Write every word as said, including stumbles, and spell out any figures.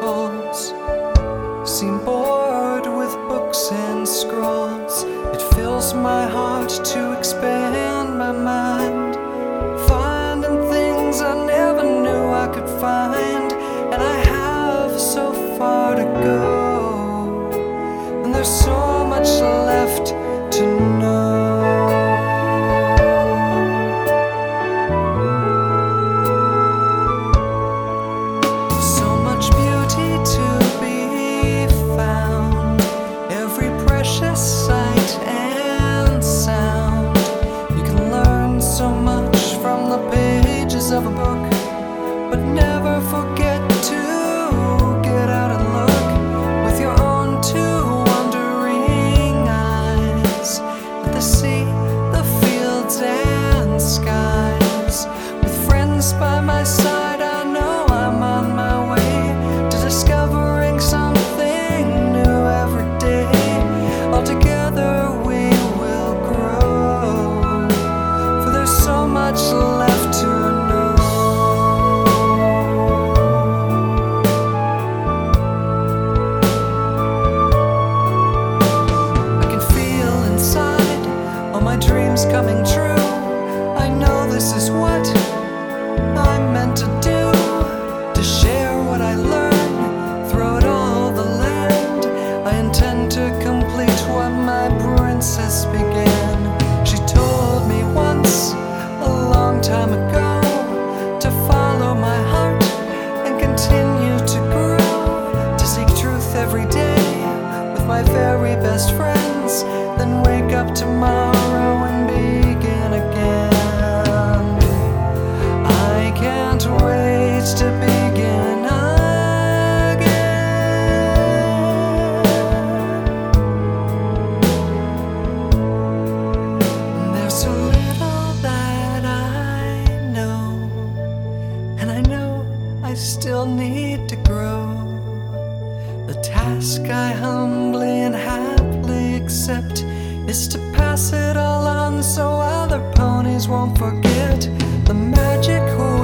circles. Seem bored with books and scrolls. It fills my heart to expand my mind, finding things I never knew I could find. And I have so far to go, and there's so much left to know. So much beauty to be found, every precious sight and sound. You can learn so much from the pages of a book, but never forget to get out and look with your own two wondering eyes at the sea, the fields and skies. With friends by my side, I know I'm on my way to discovering something new every day. All together we will grow, for there's so much left to know. My dreams coming true. I know this is what I'm meant to do, to share what I learn throughout all the land. I intend to complete what my princess began. She told me once, a long time ago, to follow my heart and continue to grow, to seek truth every day with my very best friends, then wake up tomorrow and begin again. I can't wait to begin again. There's so little that I know, and I know I still need to grow. The task I humbly and happily accept is to pass it all on so other ponies won't forget the magic